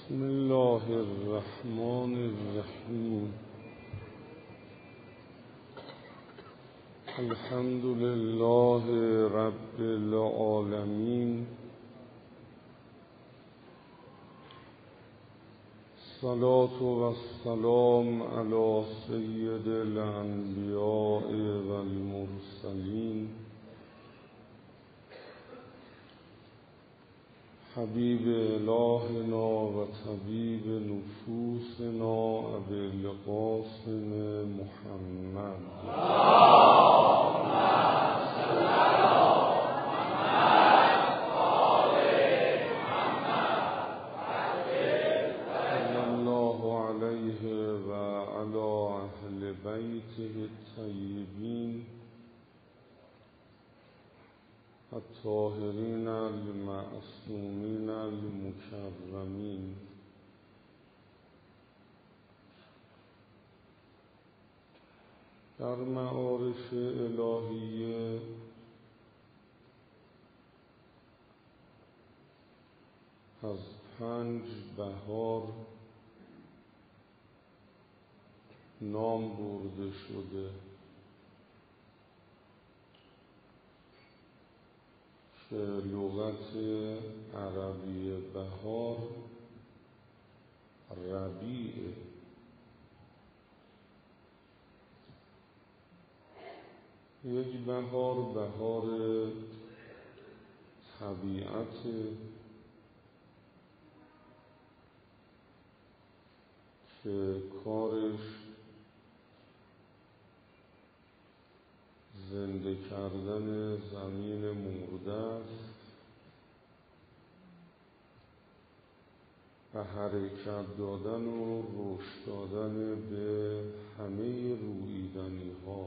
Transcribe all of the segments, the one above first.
بسم الله الرحمن الرحیم. الحمد لله رب العالمین. الصلاة والسلام علی سید الانبیاء والمرسلین حبیب الهنا و طبیب نفوسنا ابی القاسم محمد صلی الله علیه و علی اهل بیته الطیبین الطاهرین المعصومین المکرمین. در معارف الهیه از 5 بهار نام برده شده که لغت عربی بهار ربیع. یک بهار بهار طبیعت که کارش زنده کردن زمین مرده است و حرکت دادن و رشد دادن به همه رویدنی ها.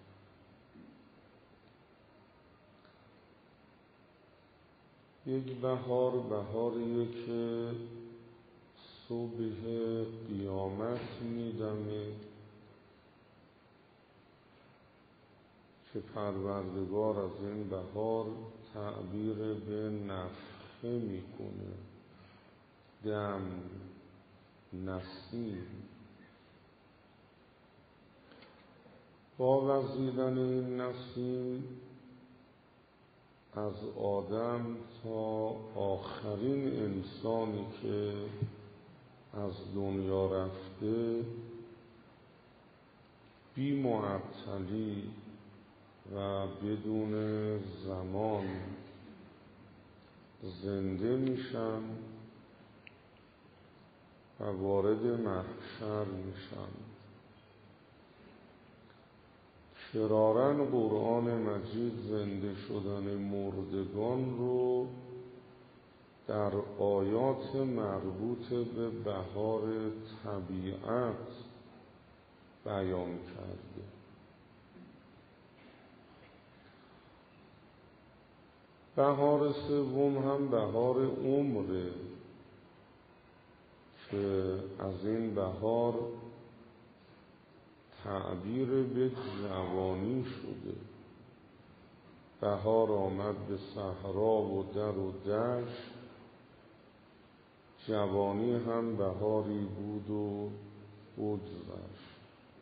یک بهار بهاریه که صبح قیامت میدمه که پروردگار از این بهار تعبیر به نفخه میکنه. دم، نسیم. با وزیدن این نسیم از آدم تا آخرین انسانی که از دنیا رفته بی معطلی و بدون زمان زنده میشن و وارد محشر میشن. کرارن قرآن مجید زنده شدن مردگان رو در آیات مربوط به بهار طبیعت بیان کرده. بهار سوم هم بهار عمره که از این بهار تعبیر به جوانی شده. بهار آمد به صحرا و در و دشت، جوانی هم بهاری بود و بگذشت.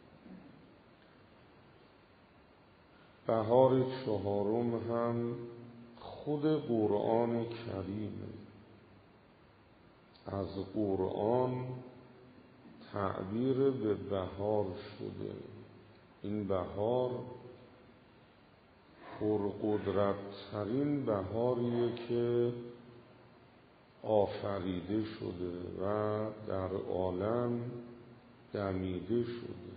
بهار چهارم هم خود قرآن کریمه. از قرآن تعبیر به بهار شده. این بهار پرقدرت ترین بهاریه که آفریده شده و در عالم دمیده شده.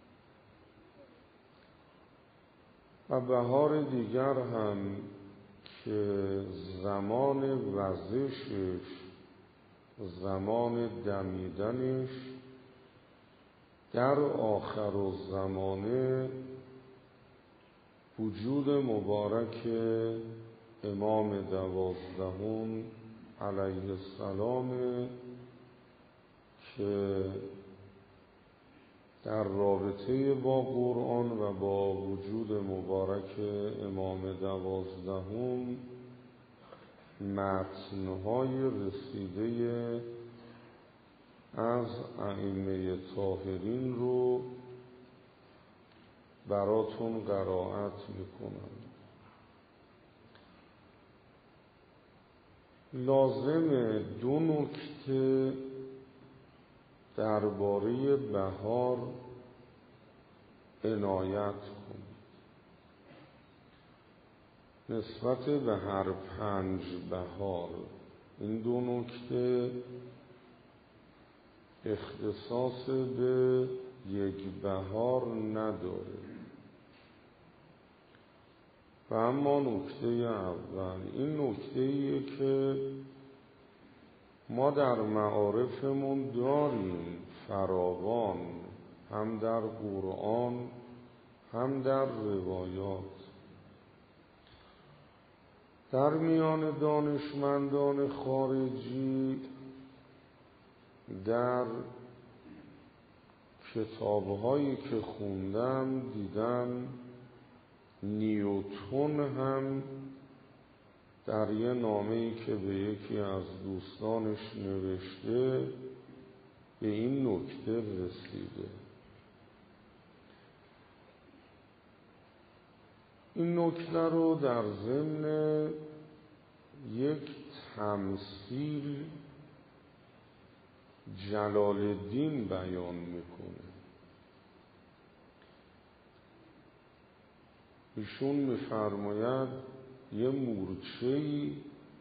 و بهار دیگر هم که زمان وزشش، زمان دمیدنش در آخر الزمانه وجود مبارک امام 12 علیه السلام که در رابطه با قرآن و با وجود مبارک امام 12 متن‌های رسیده از ائمه طاهرین رو براتون قرائت میکنم. لازم دو نکته درباره بهار عنایت کنید. نسبت به هر 5 بهار این دو نکته اختصاص به یک بهار نداره. و اما نکته اول این نکته‌ایه که ما در معارفمون داریم فراوان، هم در قرآن هم در روایات. در میان دانشمندان خارجی در کتاب‌هایی که خوندم دیدم نیوتن هم در یه نامه‌ای که به یکی از دوستانش نوشته به این نکته رسیده. این نکته رو در ضمن یک تمثیل جلال الدین بیان میکنه. ایشون میفرماید یه مورچه‌ای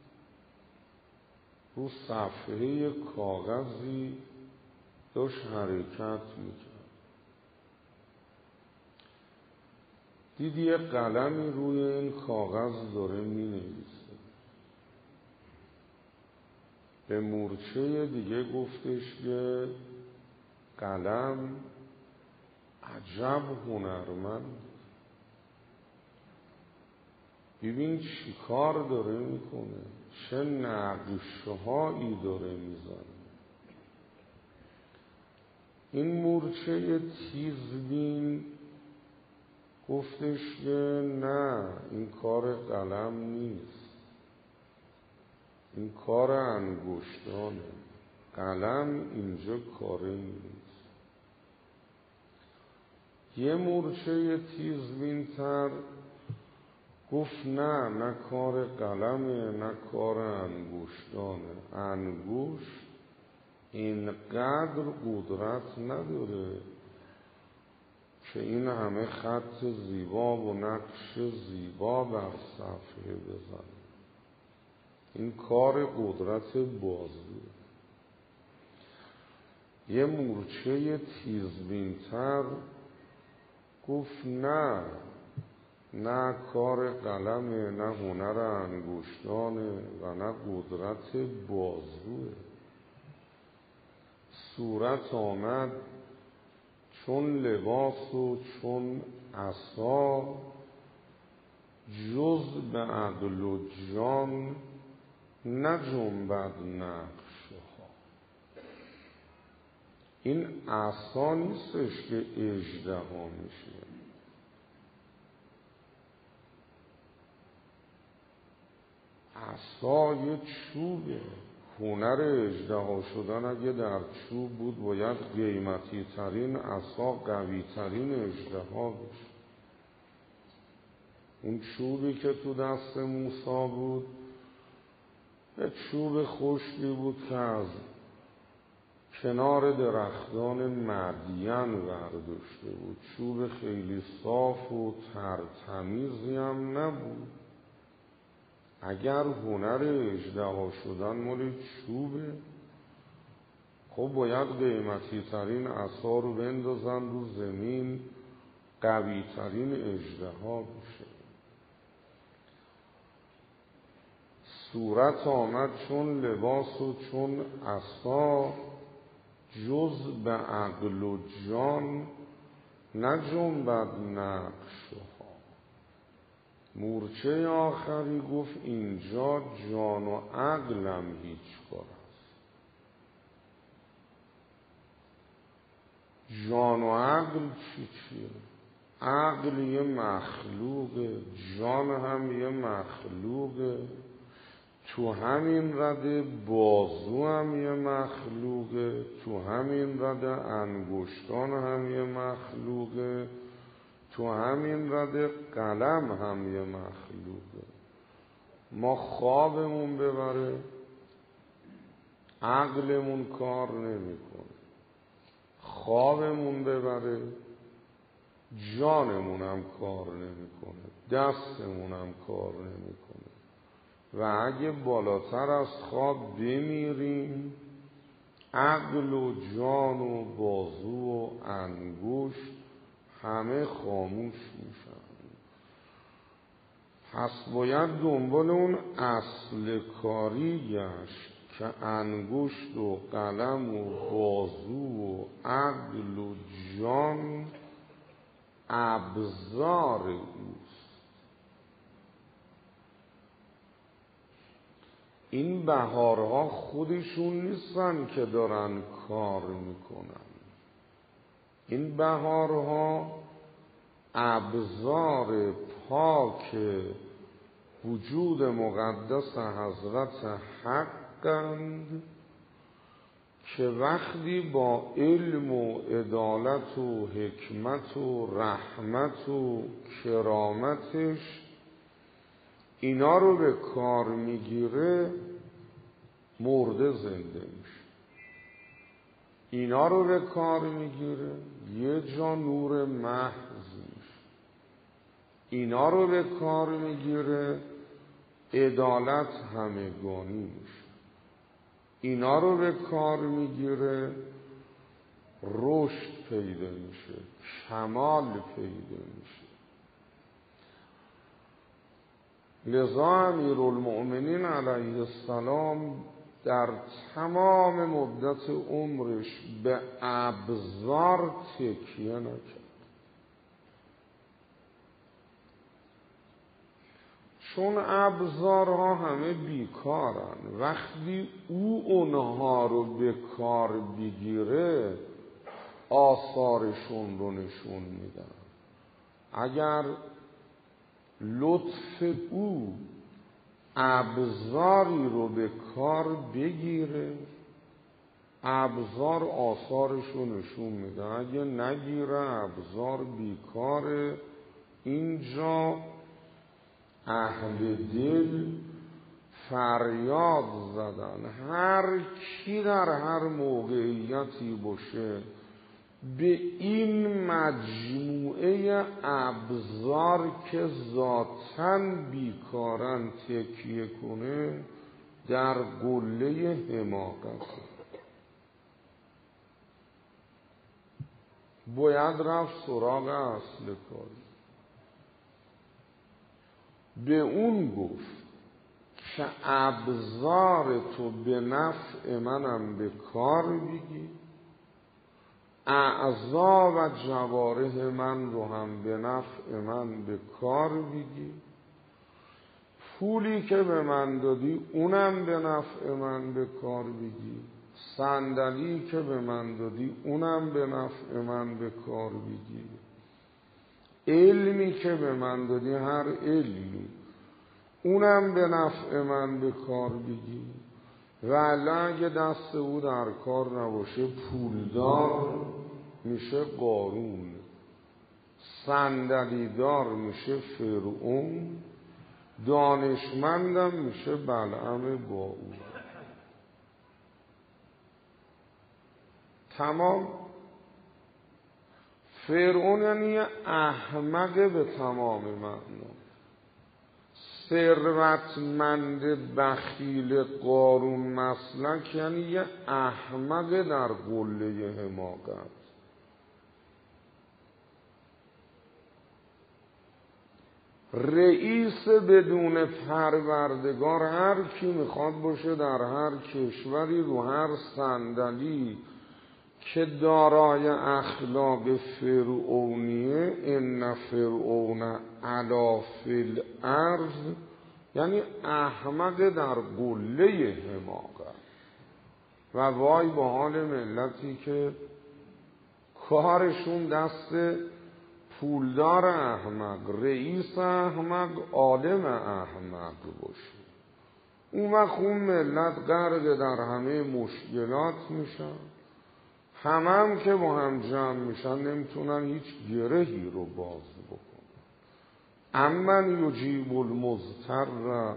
رو صفحه کاغذی داشت حرکت میکرد. دید یه قلمی روی این کاغذ داره مینویسه. به مورچه دیگه گفتش که قلم عجب هنرمند، ببین چی کار داره میکنه، چه نقشهایی داره میزنه. این مورچه تیزبین گفتش که نه، این کار قلم نیست، این کار انگشتانه، قلم اینجا کاره نیست. یه مورچه تیزبین‌تر گفت نه کار قلمه، نه کار انگشتانه. انگشت اینقدر قدرت نداره که این همه خط زیبا و نقش زیبا بر صفحه بزنه. این کار قدرت بازوه. یه مورچه تیزبین‌تر گفت نه کار قلمه، نه هنر انگشتانه و نه قدرت بازوه. صورت آمد چون لباس و چون عصا، جز به عقل و جان نجنبد نقشها. این عصا نیستش که اژدها میشه، عصا یه چوبه. هنر اژدها شدن اگه در چوب بود باید قیمتی ترین عصا، قوی ترین اژدها بشه. اون چوبی که تو دست موسی بود یه چوب خشکی بود که از کنار درختان مدین برداشته بود. چوب خیلی صاف و ترتمیزی هم نبود. اگر هنر اژدها شدن مال چوبه، خب باید قیمتی ترین عصا رو بندازن رو زمین، قوی ترین اژدها بشه. صورت آمد چون لباس و چون عصا، جز به عقل و جان نجنبد نقشها. مورچه آخری گفت اینجا جان و عقلم هیچ کار است. جان و عقل چیه؟ عقل یه مخلوقه، جان هم یه مخلوقه. تو همین رده بازو هم یه مخلوقه، تو همین رده انگشتان هم یه مخلوقه، تو همین رده قلم هم یه مخلوقه. ما خوابمون ببره عقلمون کار نمیکنه، خوابمون ببره جانمون هم کار نمیکنه، دستمون هم کار نمیکنه. و اگه بالاتر از خواب بمیریم عقل و جان و بازو و انگشت همه خاموش میشن. پس باید دنبال اون اصل کاری گشت که انگشت و قلم و بازو و عقل و جان ابزار اوست. این بهارها خودشون نیستن که دارن کار میکنن، این بهارها ابزار پاک وجود مقدس حضرت حقند که وقتی با علم و عدالت و حکمت و رحمت و کرامتش اینا رو به کار میگیره مرده زنده میشه. اینا رو به کار میگیره یه جا نور محض میشه. اینا رو به کار میگیره عدالت همگانی میشه. اینا رو به کار میگیره رشد پیدا میشه، کمال پیدا میشه. لذا امیرالمؤمنین علیه السلام در تمام مدت عمرش به ابزار تکیه نکرد، چون ابزارها همه بیکارن. وقتی او اونها رو به کار بگیره آثارشون رو نشون میدن. اگر لطف او ابزاری رو به کار بگیره ابزار آثارش رو نشون میده، اگه نگیره ابزار بیکاره. اینجا اهل دل فریاد زدن هر کی در هر موقعیتی باشه به این مجموعه ابزار که ذاتاً بیکارن تکیه کنه در قله حماقت. باید رفت سراغ اصل کاری. به اون گفت که ابزار تو به نفع منم به کار بگی، اعضا و جوارح من رو هم به نفع من به کار بگی، پولی که به من دادی اونم به نفع من به کار بگی، صندلی که به من دادی اونم به نفع من به کار بگی، علمی که به من دادی هر علمی اونم به نفع من به کار بگی. ولی اگه دست او در کار نباشه پولدار میشه قارون، صندلیدار میشه فرعون، دانشمندم میشه بلعم با او. تمام. فرعون یعنی احمق به تمام معنا. ثروتمند بخیل قارون مسلک یعنی یه احمق در قله حماقت. رئیس بدون پروردگار هر کی میخواد باشه در هر کشوری رو هر صندلی که دارای اخلاق فرعونیه، ان فرعون علا فی الارض یعنی احمق در قله حماقت. و وای به حال ملتی که کارشون دست پولدار احمق، رئیس احمق، عالم احمق باشه. اون وقت اون ملت غرق در همه مشکلات میشن، هم که با هم جمع میشن نمیتونن هیچ گرهی رو باز بکنن. امن یجیب المضطر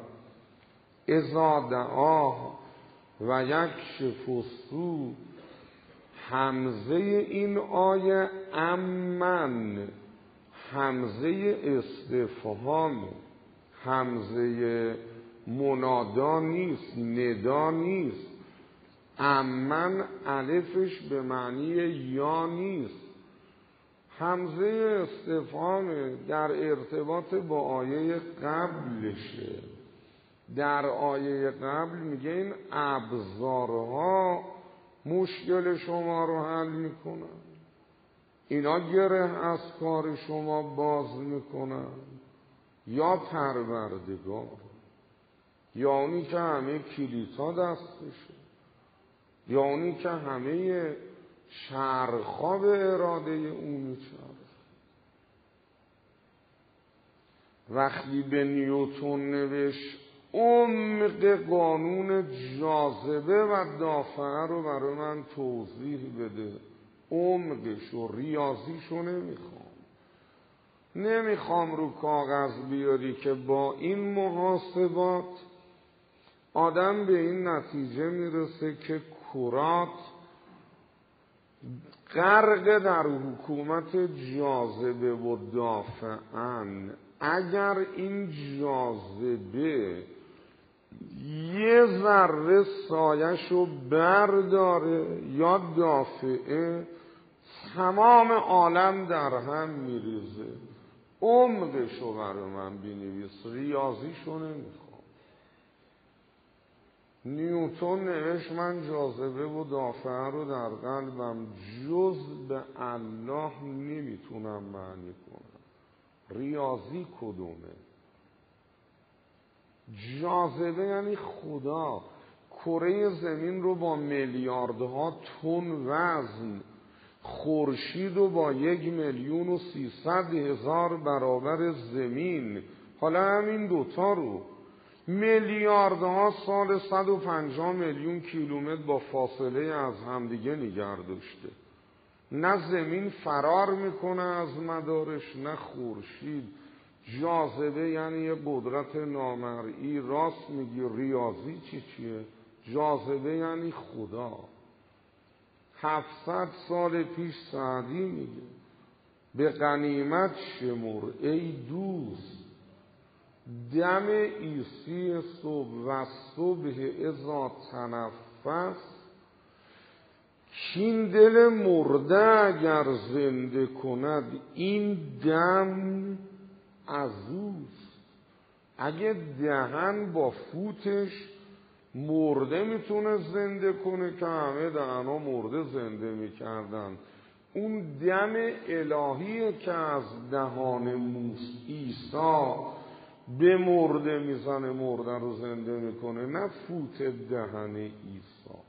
اذا دعاه و یکشف السوء. همزه این آیه امن همزه استفهام، همزه منادا نیست، ندا نیست. امن الفش به معنی یا نیست، همزه استفهام در ارتباط با آیه قبلشه. در آیه قبل میگه این ابزارها مشکل شما رو حل میکنن، اینا گره از کار شما باز میکنن، یا پروردگار، یا اونی که همه کلیدها دستشه، یا اونی که همه چرخا به اراده اون میچرخ. وقتی به نیوتن نوشت عمق قانون جاذبه و دافعه رو برای من توضیح بده، عمقش و ریاضیشو نمیخوام رو کاغذ بیاری که با این محاسبات آدم به این نتیجه میرسه که کرات غرق در حکومت جاذبه و دافعن. اگر این جاذبه یه ذره سایشو برداره یا دافعه، تمام عالم در هم میریزه. عمقشو برای من بنویس، ریاضیشو نمیخوام. نیوتن نوشت من جاذبه و دافعه رو در قلبم جز به الله نمیتونم معنی کنم. ریاضی کدومه؟ جاذبه یعنی خدا. کره زمین رو با میلیاردها تن وزن، خورشید رو با 1,300,000 برابر زمین، حالا همین دوتا رو میلیاردها سال 150 میلیون کیلومتر با فاصله از همدیگه نگه داشته. نه زمین فرار میکنه از مدارش، نه خورشید. جاذبه یعنی یه قدرت نامرئی. راست میگی ریاضی چیه؟ جاذبه یعنی خدا. 700 سال پیش سعدی میگه به غنیمت شمر ای دوست دم عیسی صبح و صبح اذا تنفس، کین دل مرده اگر زنده کند این دم از اوست. اگه دهن با فوتش مرده میتونه زنده کنه که همه دهنا مرده زنده میکردن، اون دم الهیه که از دهان عیسی به مرده میزنه، مرده رو زنده میکنه، نه فوت دهن عیسی.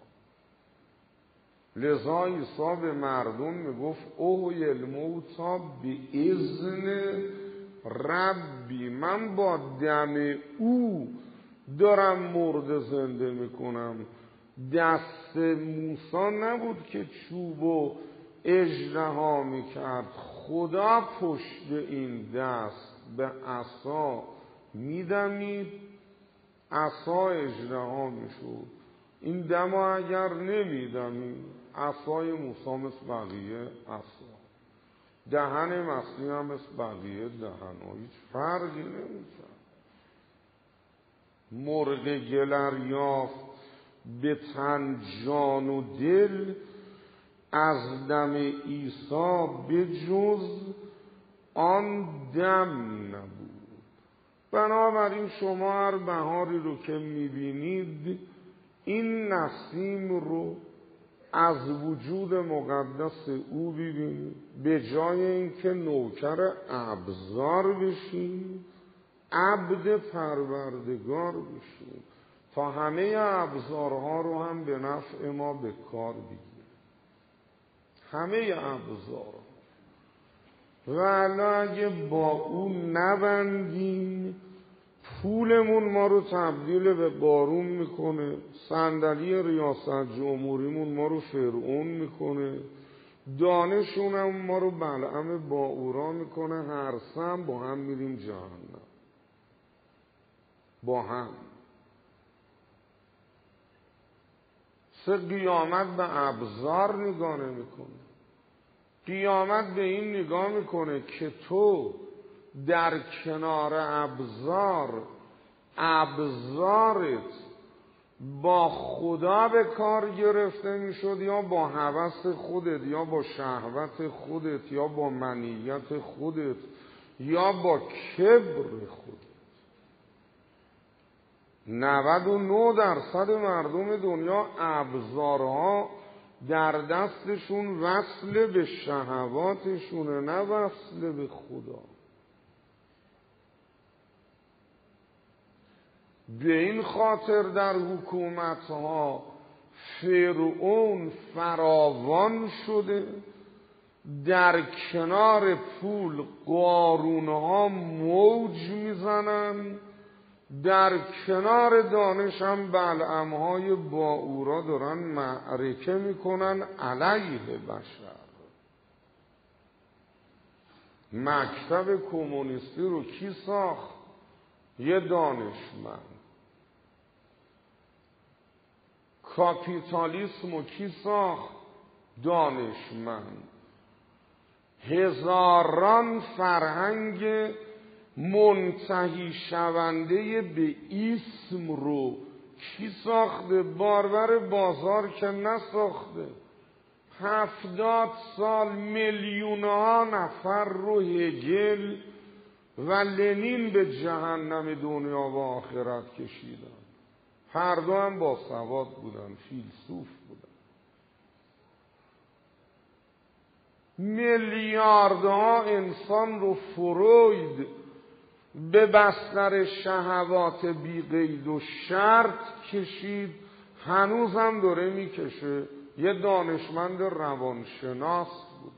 لذا عیسی به مردم میگفت اوحی الموتی به اذن ربی، من با دم او دارم مرده زنده میکنم. دست موسی نبود که چوب و اژدها میکرد، خدا پشت این دست به عصا میدمید، عصا اژدها میشد. این دم اگر نمیدمید عصای موسی مثل بقیه عصا، دهن مسیح هم مثل بقیه دهن، هیچ فرقی نمیکرد. مرغ گلر یافت به تن جان و دل، از دم عیسی به جز آن دم نبود. بنابراین شما هر بهاری رو که میبینید این نسیم رو از وجود مقدس او ببینید، به جای اینکه نوکر ابزار بشید عبد پروردگار بشید تا همه ابزارها رو هم به نفع ما به کار بگیریم. همه ابزارها. و اگه با او نبندیم پولمون ما رو تبدیل به قارون میکنه، صندلی ریاست جمهوریمون ما رو فرعون میکنه، دانشونم ما رو بلعم باعورا میکنه، هر سم با هم میریم جهنم. با هم. قیامت به ابزار نگاه نمیکنه. قیامت به این نگاه میکنه که تو در کنار ابزارت با خدا به کار گرفته میشد، یا با هوس خودت، یا با شهوت خودت، یا با منیت خودت، یا با کبر خودت. 99% مردم دنیا ابزارها در دستشون وصل به شهواتشونه، نه وصل به خدا. به این خاطر در حکومتها فرعون فراوان شده، در کنار پول قارونها موج میزنن، در کنار دانش هم بلعمهای باعورا دارن معرکه میکنن علیه بشر. مکتب کمونیستی رو کی ساخت؟ یه دانشمند. کاپیتالیسم رو کی ساخت؟ دانشمند. هزاران فرهنگ منتهی شونده به اسم رو کی ساخته؟ باربر بازار که نساخته. 70 سال میلیونها نفر رو هگل و لنین به جهنم دنیا و آخرت کشیدن. هر دو هم با سواد بودن، فیلسوف بودن. میلیاردها انسان رو فروید به بستر شهوات بی قید و شرط کشید، هنوزم داره میکشه. یه دانشمند روانشناس بود.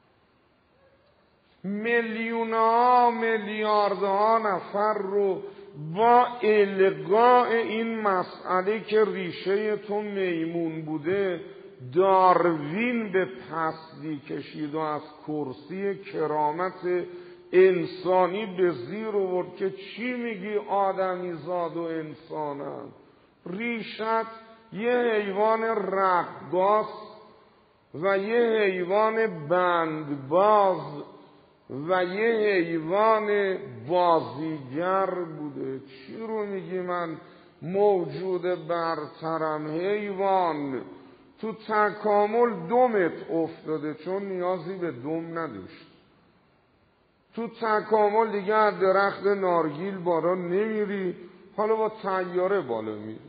میلیونها میلیاردها نفر رو با الغاء این مسئله که ریشه تو میمون بوده داروین به پستی کشید و از کرسی کرامت انسانی به زیر آورد که چی میگی آدمی زاد و انسانن؟ ریشت یه حیوان رقاص و یه حیوان بندباز و یه حیوان بازیگر بوده. چی رو میگی من موجود برترم؟ حیوان تو تکامل دمت افتاده چون نیازی به دم نداشت. تو تکامل دیگه از درخت نارگیل بالا نمیری، حالا با طیاره بالا میری.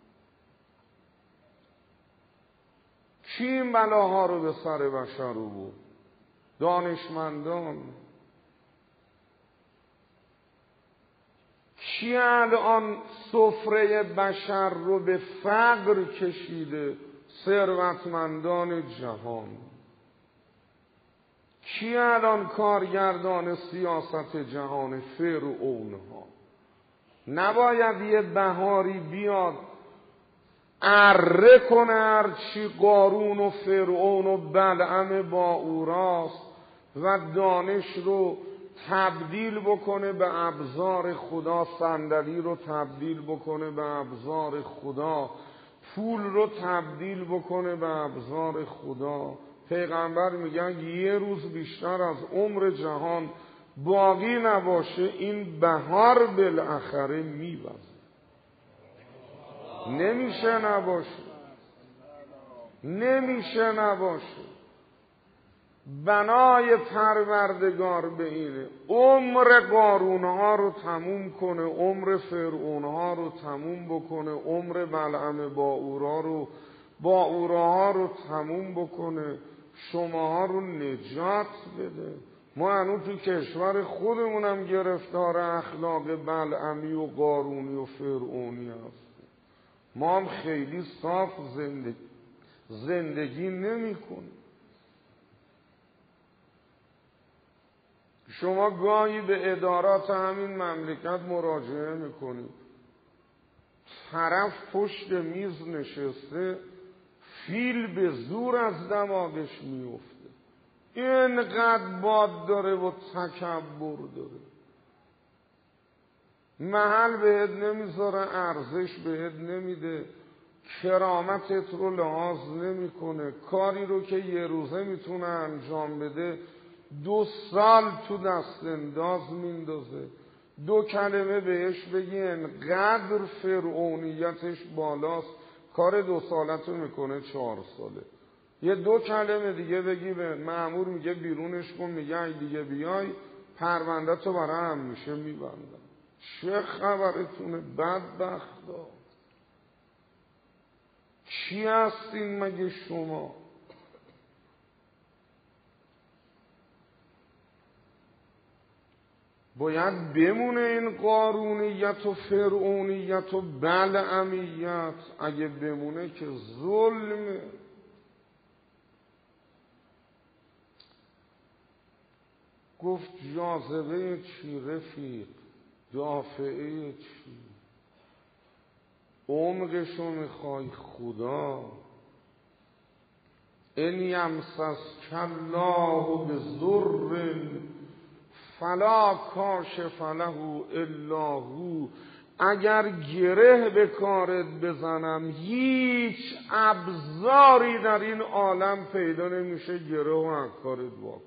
کی این بلاها رو به سر بشر رو بود؟ دانشمندان. کی الان سفره بشر رو به فقر کشیده؟ ثروتمندان جهان. کی الان کارگردان سیاست جهان؟ فرعونها. نباید یه بهاری بیاد اره کنه هرچی قارون و فرعون و بلعم باعوراست و دانش رو تبدیل بکنه به ابزار خدا، صندلی رو تبدیل بکنه به ابزار خدا، پول رو تبدیل بکنه به ابزار خدا. پیغمبر میگن یه روز بیشتر از عمر جهان باقی نباشه این بهار بالاخره میوزه. نمیشه نباشه. بنای پروردگار به اینه عمر قارونها رو تموم کنه، عمر فرعونها رو تموم بکنه، عمر بلعم باعوراها رو تموم بکنه، شماها رو نجات بده. ما هنوز تو کشور خودمونم گرفتار اخلاق بلعمی و قارونی و فرعونی هستیم. ما هم خیلی صاف زندگی نمی کنیم. شما گاهی به ادارات همین مملکت مراجعه میکنید، طرف پشت میز نشسته، فیل به زور از دماغش میفته، اینقدر باد داره و تکبر داره، محل بهت نمیذاره، ارزش بهت نمیده، کرامتت رو لحاظ نمیکنه، کاری رو که یه روزه میتونه انجام بده 2 سال تو دست انداز میندازه. 2 کلمه بهش بگی انقدر فرعونیتش بالاست، کار 2 سالتو میکنه 4 ساله. یه 2 کلمه دیگه بگی به مأمور، میگه بیرونش کن، میگه ای دیگه بیای پرونده تو برای همیشه میبندم. چه خبرتونه بدبختا؟ چی هستین مگه شما؟ باید بمونه این قارونیت و فرعونیت و بلعمیت. اگه بمونه که ظلمه. گفت جاذبه چی رفیق؟ دافعه چی؟ عمقشو میخوای خدا؟ ان یمسسک الله بضر فلا کاشف له الا هو. اگر گره به کارت بزنم هیچ ابزاری در این عالم پیدا نمیشه گره و از کارت واکن.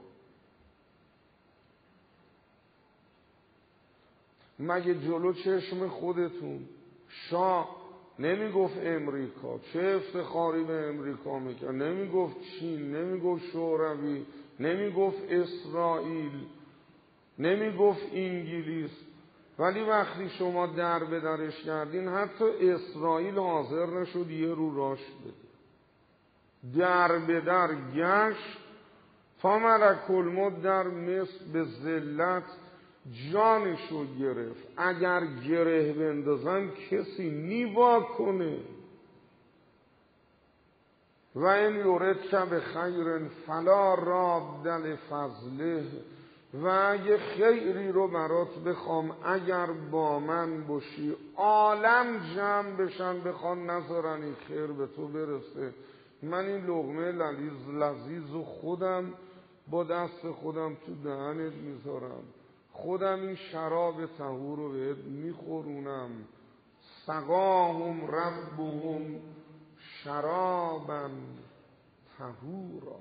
مگه جلو چشم خودتون شاه نمیگفت امریکا؟ چه افتخاری به امریکا میکرد؟ نمیگفت چین، نمیگفت شوروی، نمیگفت اسرائیل، نمیگفت انگلیس. ولی وقتی شما در به درش کردین حتی اسرائیل حاضر نشد یه رو راش بده. در به در گشت تا ملک الموت در مصر به ذلت جانشو گرفت. اگر گره بندازن کسی نیوا کنه. و این یوردک به خیر فلا راد لفضله. و اگه خیری رو برات بخوام اگر با من باشی عالم جمع بشن بخوان نذارن این خیر به تو برسه، من این لقمه لذیذ و خودم با دست خودم تو دهنت میذارم، خودم این شراب طهور رو بهت میخورونم. سقاهم ربهم شرابا طهورا.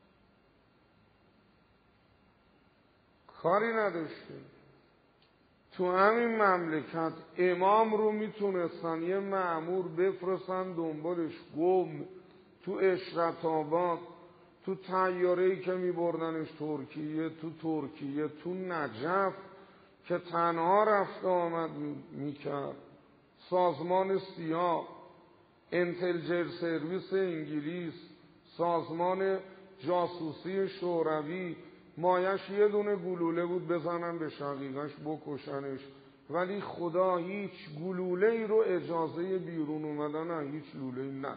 کاری نداشته. تو همین مملکت امام رو میتونستن یه مأمور بفرستن دنبالش گم تو اشرت آباد، تو طیاره‌ای که میبردنش ترکیه، تو نجف که تنها رفت آمد میکرد. سازمان سیا، انتلجر سرویس انگلیس، سازمان جاسوسی شوروی، مایش یه دونه گلوله بود بزنن به شقیقش بکشنش. ولی خدا هیچ گلوله‌ای رو اجازه بیرون اومدن هیچ لوله‌ای نه.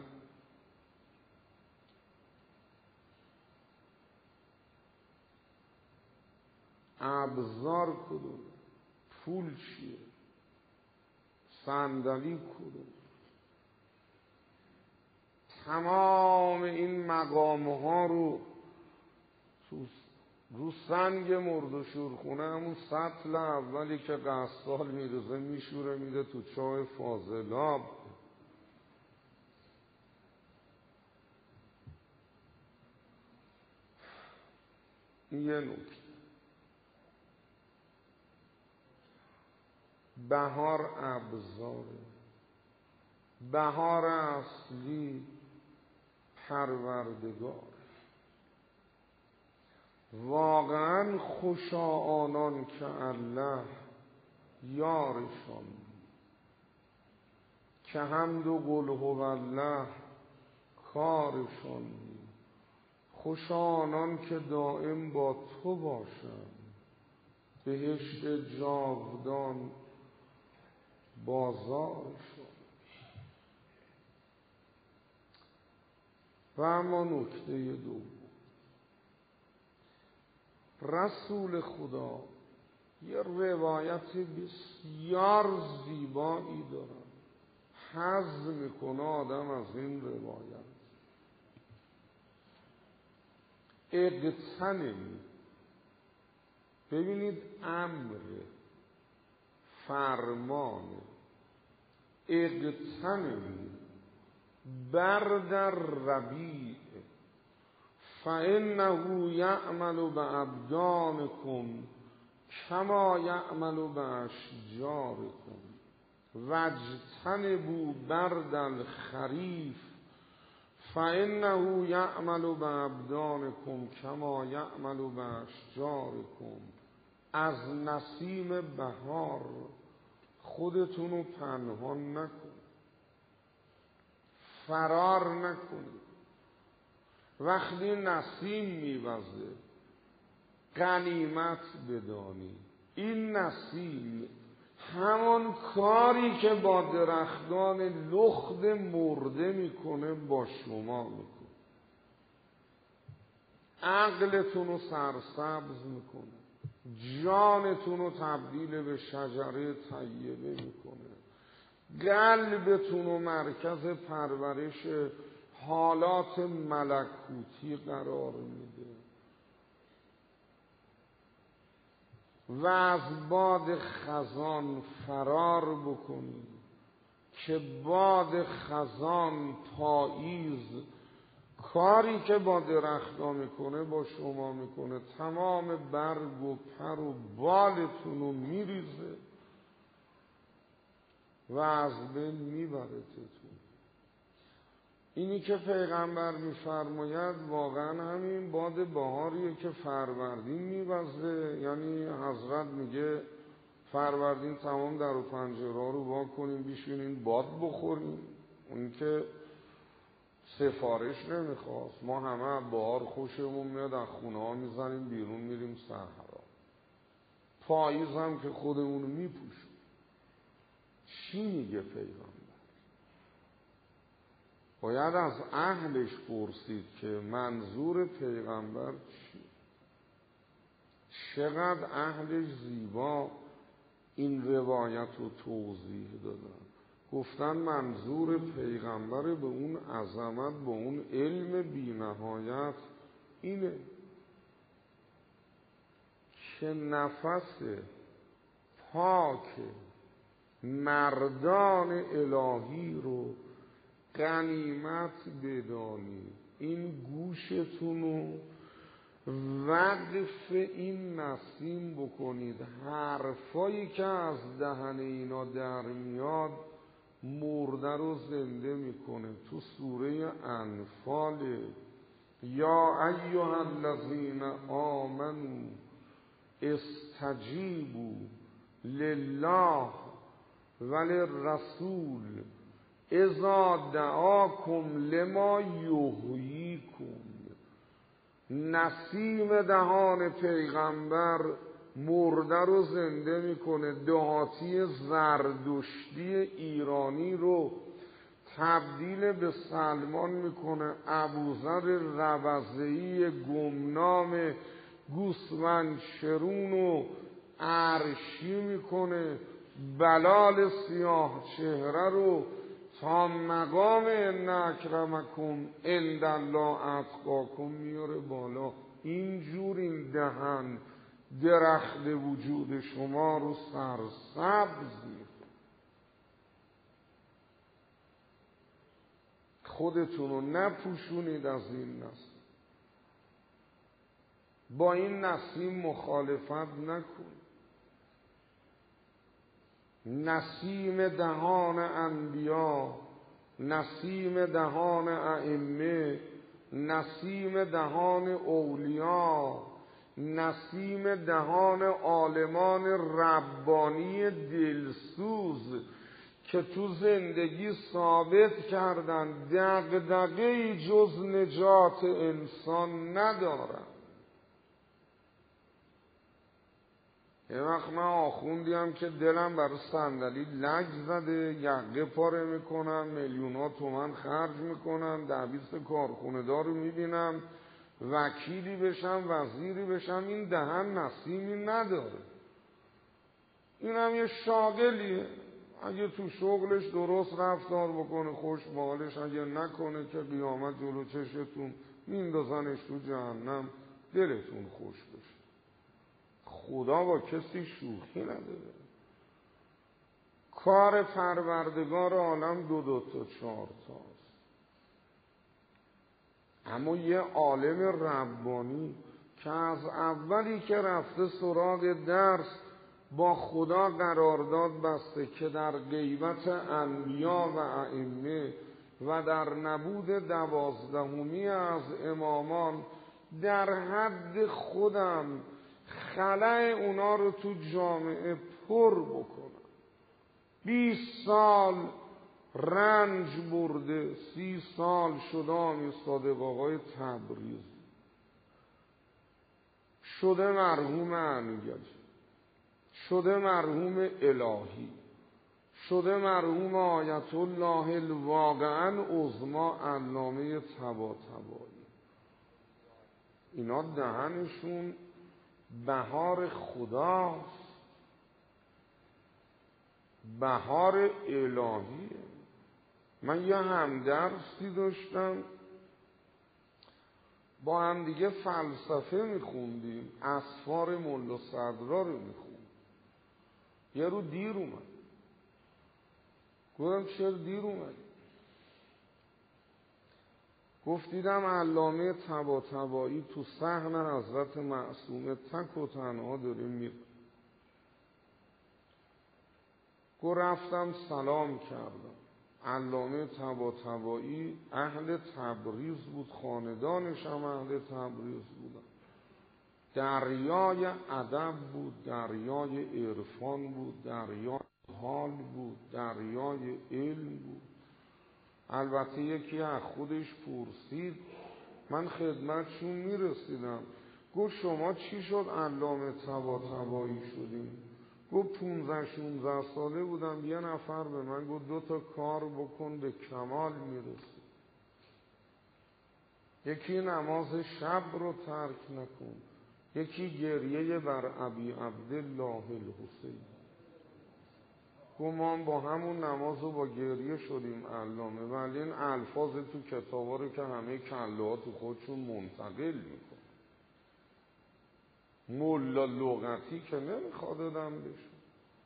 ابزار کدوم؟ پول چیه؟ صندلی کدوم؟ تمام این مقامها رو رو سنگ مرد و شورخونه، همون سطل اولی که قصال میرزه میشوره میده تو چای فاضلاب. این یه نکته. بهار ابزاره. بهار اصلی پروردگار. واقعا خوشا آنان که الله یارشان، که حمد و قل هوالله کارشان. خوشا آنان که دائم با تو باشند، بهشت جاودان بازارشان. و اما نکته دوم، رسول خدا یه روایت بسیار زیبایی دارن، حظ میکنه آدم از این روایت. اغتنمی، ببینید امر، فرمان، اغتنمی برد الربیع فانه یعمل بابدانکم کما یعمل باشجارکم واجتنبوا برد الخریف فانه یعمل بابدانکم کما یعمل باشجارکم. از نسیم بهار خودتونو پنهان نکن، فرار نکنید. وقتی نسیم میوزه غنیمت بدانی. این نسیم همان کاری که با درختان لخت مرده میکنه با شما میکنه. عقلتون رو سرسبز میکنه، جانتون رو تبدیل به شجره طیبه میکنه، قلبتون رو مرکز پرورش حالات ملکوتی قرار میده و از باد خزان فرار بکنید که باد خزان پاییز کاری که با درختان میکنه با شما میکنه، تمام برگ و پر و بالتون رو میریزه و از بین میبرتتون. اینی که پیغمبر میفرماید واقعا همین باد بهاریه که فروردین میوزه. یعنی حضرت میگه فروردین تمام در و پنجره رو وا کنیم بشینیم باد بخوریم. اون که سفارش نمیخواست، ما همه بهار خوشمون میاد از خونه ها میزنیم بیرون میریم صحرا. پاییز هم که خودمون میپوشیم. چی میگه پیغمبر؟ باید از اهلش پرسید که منظور پیغمبر چی؟ چقدر اهلش زیبا این روایت رو توضیح دادن. گفتن منظور پیغمبر به اون عظمت، به اون علم بی‌نهایت اینه که نفس پاک مردان الهی رو غنیمت بدانی. این گوشتون رو وقف این نسیم بکنید. حرفایی که از دهن اینا در میاد مرده رو زنده میکنه. تو سوره انفال یا ایها الذین آمنوا استجیبوا لله وللرسول اذا دعاکم لما یحییکم. نسیم دهان پیغمبر مرده رو زنده میکنه. دهاتی زردشتی ایرانی رو تبدیل به سلمان میکنه. ابوذر ربضی گمنام گوسفند شرون رو عرشی میکنه. بلال سیاه چهره رو تا مقام ان اکرمکم عند الله اتقاکم میاره بالا. اینجور این دهن درخت وجود شما رو سرسبز میکنه. خودتون رو نپوشونید از این نسیم. با این نسیم مخالفت نکنید. نسیم دهان انبیا، نسیم دهان ائمه، نسیم دهان اولیا، نسیم دهان عالمان ربانی دلسوز که تو زندگی ثابت کردن دغدغه‌ای جز نجات انسان ندارن. یه وقت من آخوندیم که دلم برای صندلی لج زده، یقه پاره میکنم، میلیون ها تومن خرج میکنم، 10-20 کارخونه دار رو میبینم وکیلی بشم، وزیری بشم، این دهن نسیمی نداره. این هم یه شاغلیه، اگه تو شغلش درست رفتار بکنه خوش بالش، اگه نکنه که قیامت جلو چشتون میندازنش تو جهنم دلتون خوش بشه. خدا با کسی شوخی نداره. کار پروردگار عالم دو تا 4 تاست. اما یه عالم ربانی که از اولی که رفته سراغ درس با خدا قرارداد بسته که در غیبت انبیا و ائمه و در نبود 12 از امامان در حد خودم خلأ اونا رو تو جامعه پر بکنم. 20 سال رنج برده، 30 سال شده صادق آقای تبریز شده مرحوم انگل، شده مرحوم الهی، شده مرحوم آیت الله الواقعا عظما علامه طباطبایی. اینا دهنشون بهار خداست، بهار الهیه. من یه همدرسی داشتم، با هم دیگه فلسفه میخوندیم، اسفار ملا صدرا رو میخوندیم. یه رو دیر اومد، گفتم چرا دیر اومد؟ گفت دیدم علامه طباطبایی تو صحن حضرت معصومه تک و تنها داره میره. گفت رفتم سلام کردم. علامه طباطبایی اهل تبریز بود، خاندانش هم اهل تبریز بودن. دریای ادب بود، دریای عرفان بود، دریای حال بود، دریای علم بود. البته یکی از خودش پرسید، من خدمتشون میرسیدم، گفت شما چی شد علامه طباطبایی شدیم؟ گفت 15-16 ساله بودم، یه نفر به من گفت 2 تا کار بکن به کمال میرسی. یکی نماز شب رو ترک نکن، یکی گریه بر ابی عبدالله الحسین. گفت ما با همون نماز رو با گریه شدیم علامه، ولی این الفاظ تو کتابا رو که همه کله ها تو خودشون منتقل میکن. ملا لغتی که نمیخواد آدم بشه.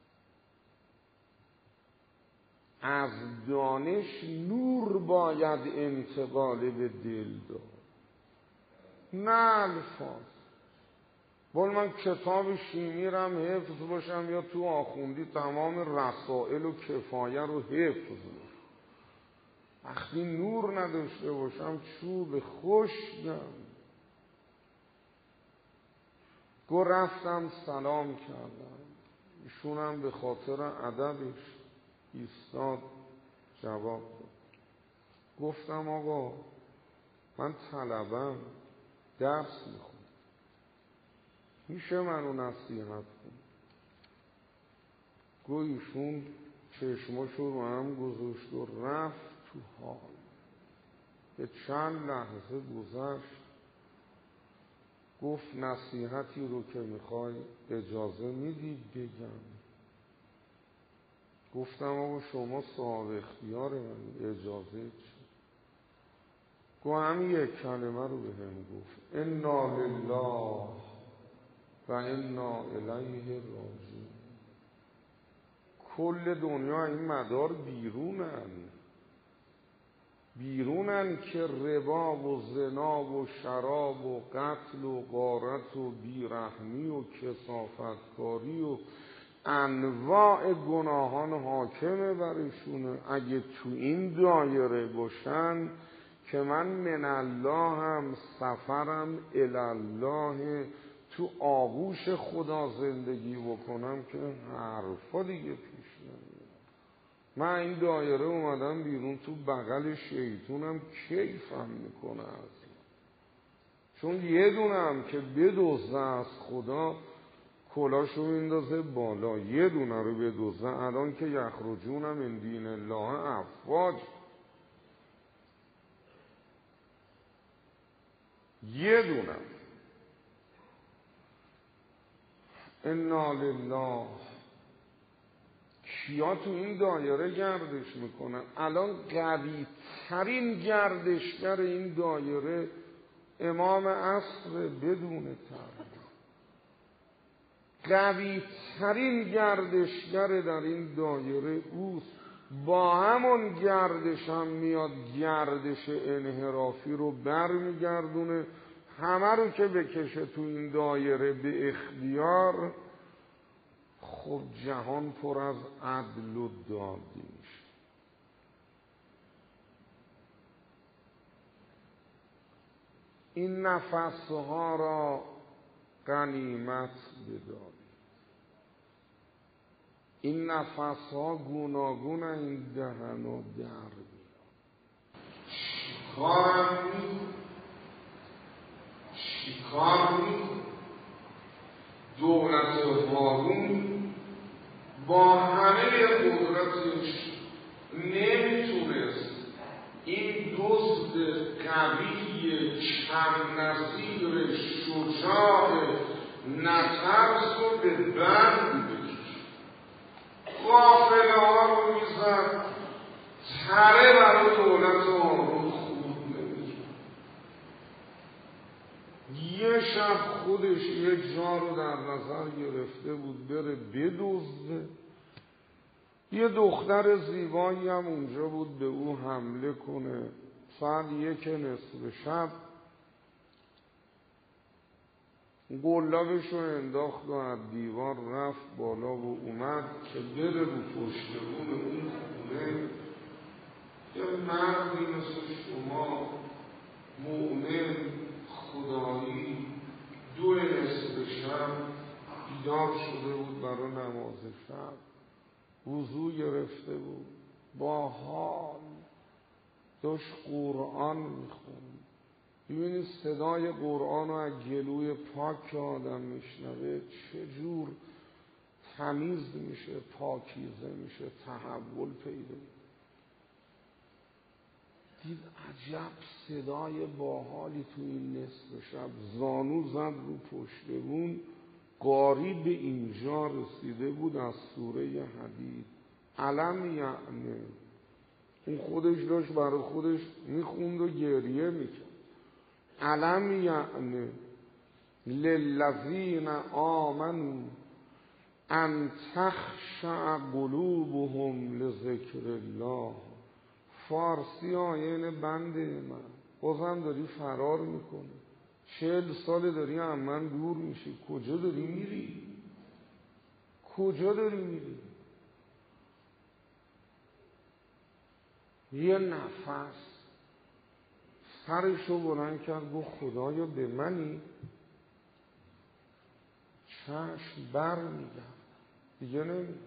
از دانش نور باید انتقال به دل داد، نه الفاظ. بول من کتاب شیمیرم حفظ باشم یا تو آخوندی تمام رسائل و کفایه رو حفظ باشم، وقتی نور نداشته باشم چوب خشکم. گو رفتم سلام کردم، ایشونم به خاطر ادبش ایستاد جواب داد. گفتم آقا من طلبم، درس میخونم، میشه منو نصیحت کن؟ گو ایشون چشماشو رو هم گذاشت و رفت تو حال. به چند لحظه گذشت، گفت نصیحتی رو که میخوای اجازه میدی بگم؟ گفتم آقا شما صاحب اختیار من، اجازه چی؟ گفت همین یک کلمه رو به هم گفت، انا لله و انا الیه راجعون. کل دنیا این مدار بیرونن که ربا و زنا و شراب و قتل و غارت و بیرحمی و کثافتکاری و انواع گناهان حاکمه برشونه. اگه تو این دایره باشن که من الله هم سفرم الله تو آغوش خدا زندگی بکنم که حرفا دیگه پیش نمیاد. من این دایره اومدم بیرون، تو بغل شیطونم کیفم میکنه اصلا. چون یه دونم که بدزده از خدا کلاشو میندازه بالا، یه دونه رو بدزده الان که یخرجون من دین الله افواج. یه دونه انا لله. کیا تو این دایره گردش میکنن؟ الان قوی ترین گردشگر این دایره امام عصر بدون تردید. قوی ترین گردشگر در این دایره اوست. با همون گردش هم میاد گردش انحرافی رو برمیگردونه، همه رو که بکشه تو این دایره به اختیار. خب جهان پر از عدل و دادی میشه. این نفسها را غنیمت بدارید. این نفسها گوناگون این دهن و در چیکار میکنه دولت هارون با همه قدرتش نمیتونست این دزد قوی چند نظیر شجاع نترس رو به بند بکشه. قافله ها رو میزد، تره برای دولت هارون خوب نمیشه. یه شب خودش یک جا رو در نظر گرفته بود بره بدزده. یه دختر زیبایی هم اونجا بود به او حمله کنه. ساعت 1 نصف شب قلابش رو انداخت و از دیوار رفت بالا و اومد که بره رو پشتبون اون خونه. یه مردی مثل شما مؤمن خدایی 2 نصف شب بیدار شده بود برای نماز شب، وضو گرفته بود، با حال داشت قرآن میخوند. ببینید صدای قرآن رو از گلوی پاک که آدم میشنوه چجور تمیز میشه، پاکیزه میشه، تحول پیدا میشه. دید عجب صدای باحالی تو این نصف شب. زانو زد رو پشتبون، قاری به اینجا رسیده بود از سوره حدید. علم یعنی اون خودش داشت برای خودش میخوند و گریه میکرد. علم یعنی للذین آمنوا ان تخشع قلوبهم لذکر الله. فارسی آیین بنده من، بازم داری فرار میکنی. 40 سال داری از من دور میشی. کجا داری میری؟ کجا داری میری؟ یه نفس سرشو بلند کرد گفت خدایا به منی؟ چشم بر میگم دیگه نمیدم.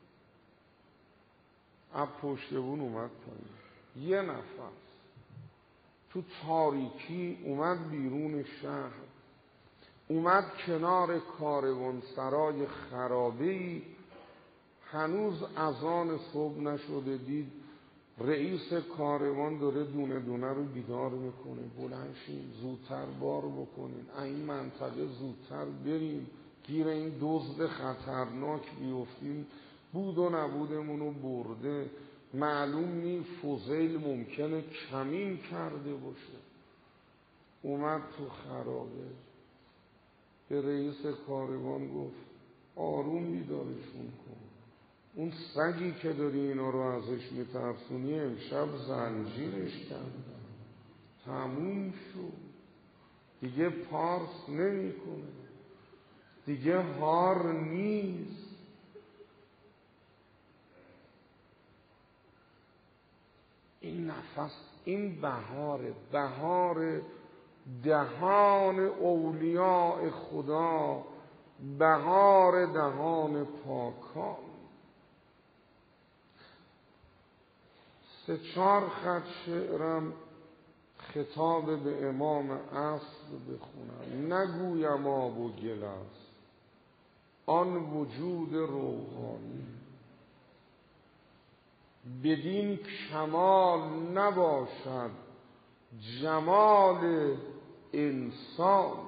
از پشتبون اومد پایین. یه نفس تو تاریکی اومد بیرون شهر، اومد کنار کاروانسرای خرابه‌ای. هنوز اذان صبح نشده دید رئیس کاروان داره دونه دونه رو بیدار میکنه. بلند شیم زودتر بار بکنین، این منطقه زودتر بریم، گیر این دزد خطرناک بیفتیم. بود و نبودمون رو برده. معلوم نی فضیل ممکنه کمین کرده باشه. اومد تو خرابه به رئیس کاروان گفت آروم بیدارشون کن. اون سگی که داری اینا رو ازش میترسونی امشب زنجیرش کردن، تموم شد، دیگه پارس نمی کنه، دیگه هار نیست. این نفس، این بهار دهان اولیاء خدا، بهار دهان پاکان. 3-4 خط شعرم خطاب به امام عصر بخونم. نگویم آب و گل است آن وجود روحانی، بدین کمال نباشد جمال انسان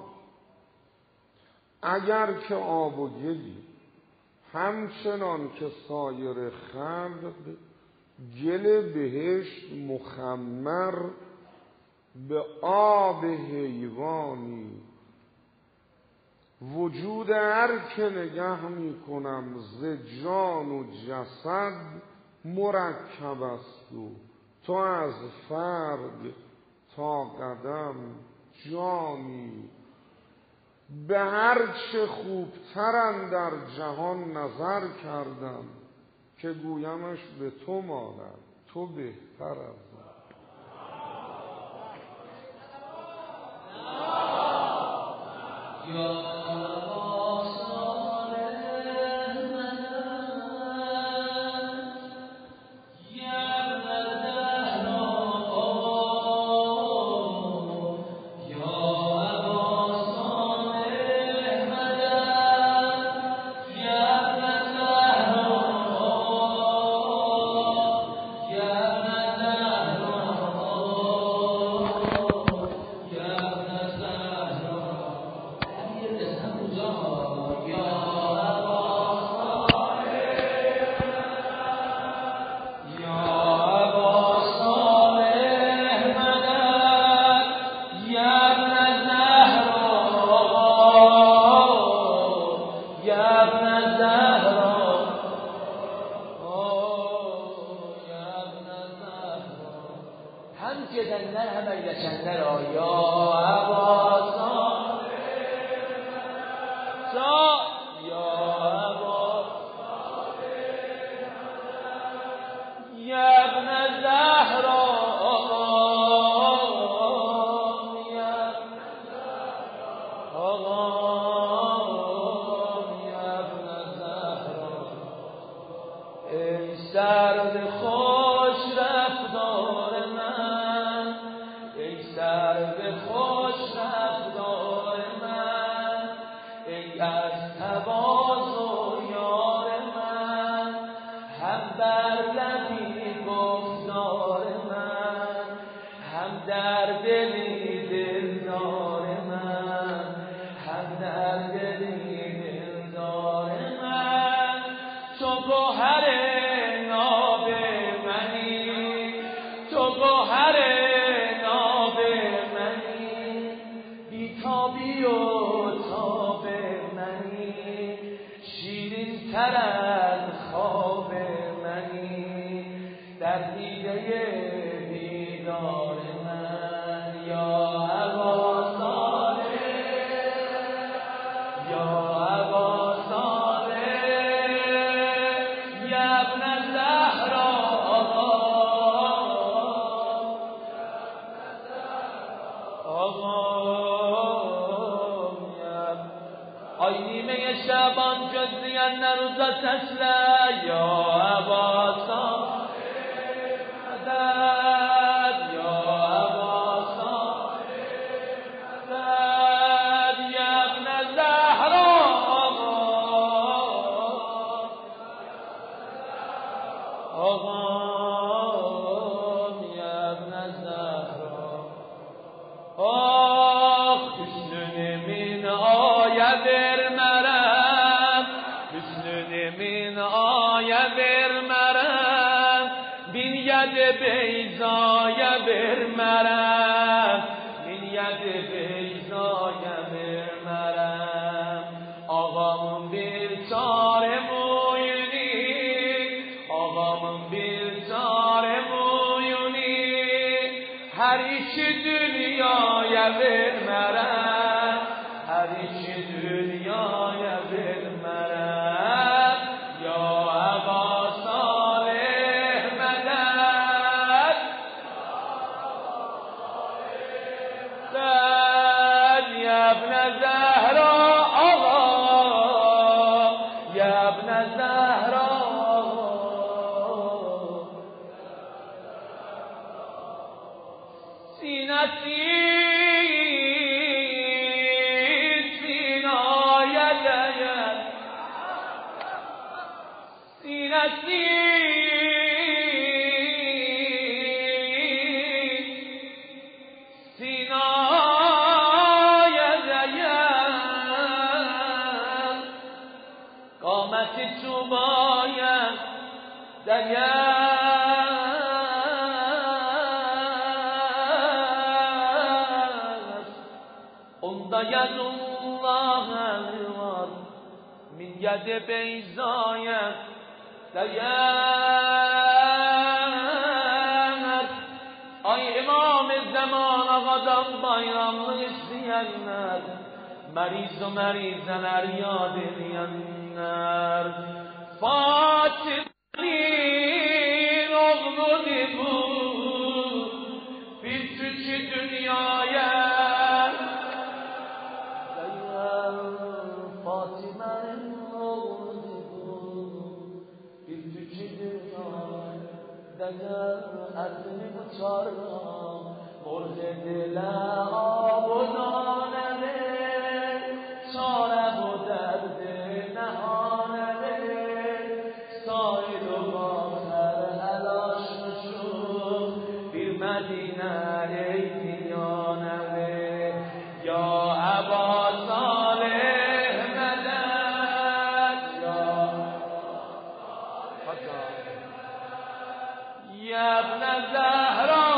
اگر که آب و گلی همچنان که سایر خلق گل بهشت مخمر به آب حیوانی وجود هر که نگه می کنم ز جان و جسد مرکب است و تو از فرد تا قدم جانی به هر چه خوبترن در جهان نظر کردم که گویمش به تو ماند تو بهتر از سینا باید دگست onda yadullah var min yedi beyzayet degest ay imam zaman ağadan bayramlık isteyenler meriz و merizeler yad edenler Fatih'in oğludur bu bir tüçü dünyaya Fatih'in oğludur bu bir tüçü dünyaya Deger etini bıçarım Murhedile abunaneli Çare bu derdi nehaneli Sahil u baher helaşmışım Bir Medine ey diyaneli Ya Eba Salih medet Ya ابن زهرا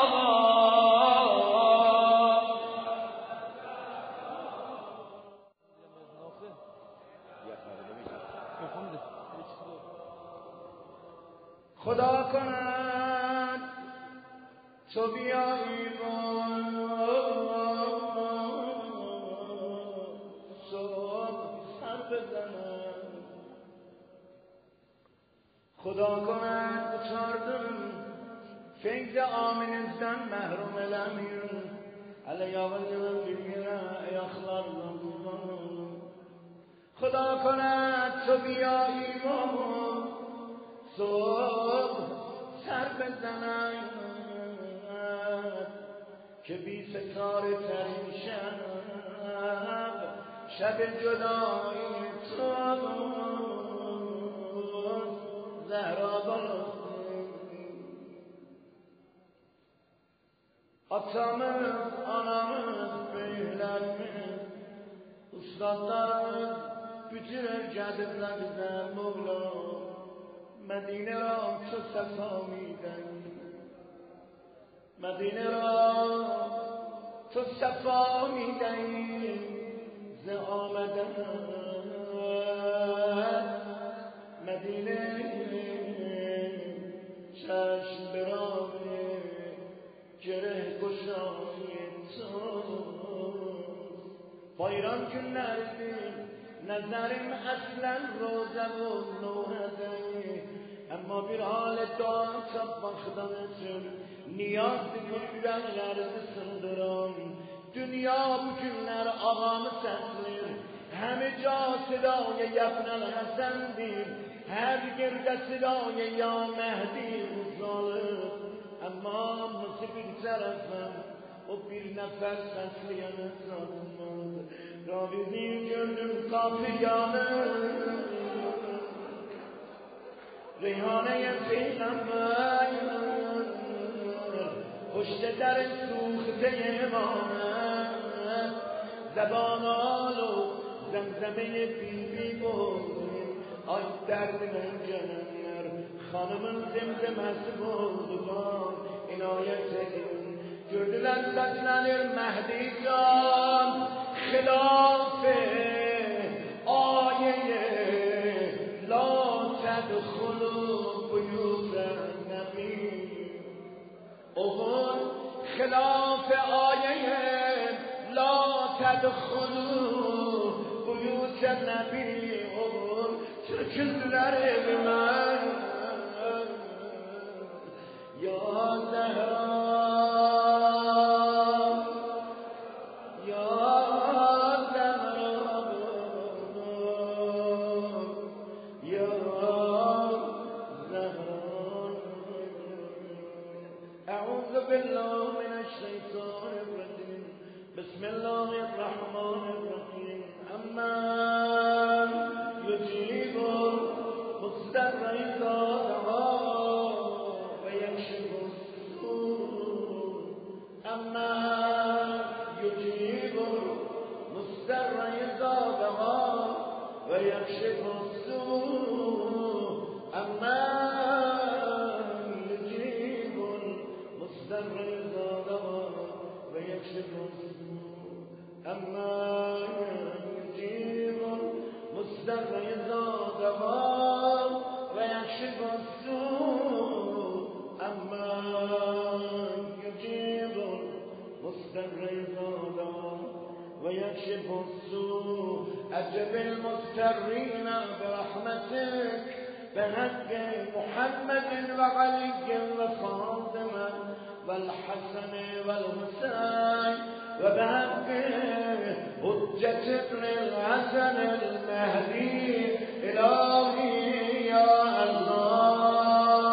خدا کند تو بیایی صبح سر بزنم خدا کند uçardım feyz aminizden mehrum elemir hele yavrum bir yere ayaklarla uzanım خدا کند تو بیایی صبح سر بزند که بی ستاره ترین شب جدایی تو زهرا atamız, anamız, büyüklerimiz, ustadlarımız bütün ülkemizde bize Mevla Medine را چو صفا میدن مدینه را چو صفا میدن ز آمدن مدینه چشم برای گره گشای تو bayram günlerdir Nezerim aslen roze و نورده Ama bir hale doğan çapmaktan ötür Niyaz yüreklerimi sındıran Dünya bu günler ağamı seslir Hemi ca sedaya yefnel hasendir Her girde sedaya ya Mehdi uzalır Ama nasıl bir tarafım O bir nefes sesleyen sanmaz Rabbim gönlüm kafiyanı Reyhane Peygamber پشت در سوخته امامت زبان آلو زمزمه بی بی بردیم آی درد من جنر خانمın zemzemesi buldular inayet edin gördüler seslenir Mehdi can خلافه آیه لا تدخلوا بیوت النبی اون خلاف آیه لا تدخلوا بیوت النبی اون çöküldüler evime ya Zehra بسم الله الرحمن الرحيم أما يجيب مضطر به حق محمد و علی و فاطمه و الحسن و الحسین و به حق حجت ابن الحسن المهدی الهی یا الله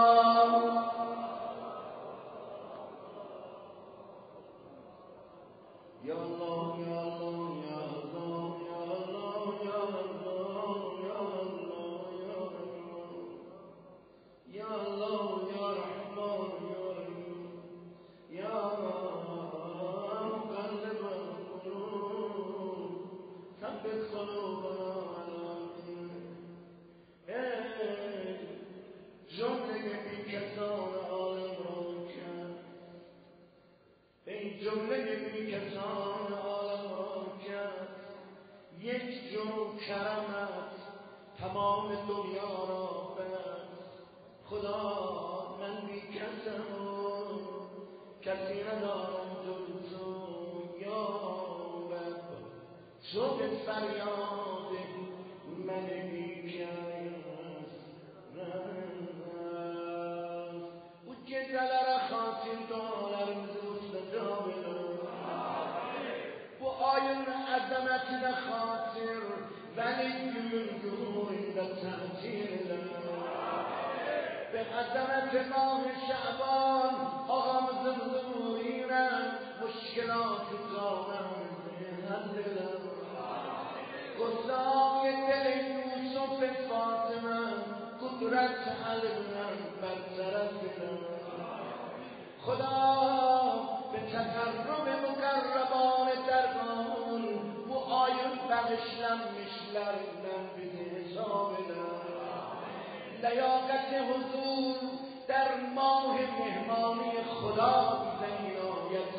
یا الله یا الله یا الله یا الله یا الله یا الله یا الله یا رحمان یا رحیم یا قلب القلوب ثبت قلوبنا علی دینک جمله بی کسان عالم را کرد ای جمله بی کسان عالم را کرد یک جو کرمت تمام دنیا را بست خدا من بی کسم و کسی ندارم جز تو یا رب تو به فریاد من بی کس او که دلر خاطر دارم زوست جامل bu ayın əzəmətinə xatir vəli gülgüylə təmsil به عظمت ماه شعبان آغامızın nuruyla مشکلات جانم حل دلم غصای دل یوسف فاطمه قدرت علمم برطرف دلم خدا به تقرب مقربان درگاهون bu ayın bağışlanmışlarından bizi hesab eder لیاقت حضور در ماه مهمانی خدا زینایت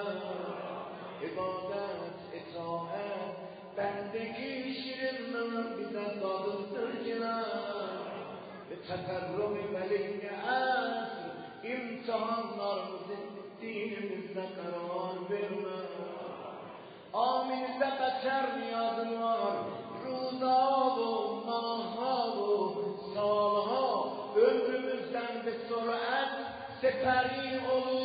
عبادت اطاعت بندگی شیرین من بیزن دادستر کنم به تقرب ملک عصر امتحانlarımızı dinimizde karar verme aminizde beter niyazın var ruza و ماها و سالها ömrümüzden به سرعت سپری olur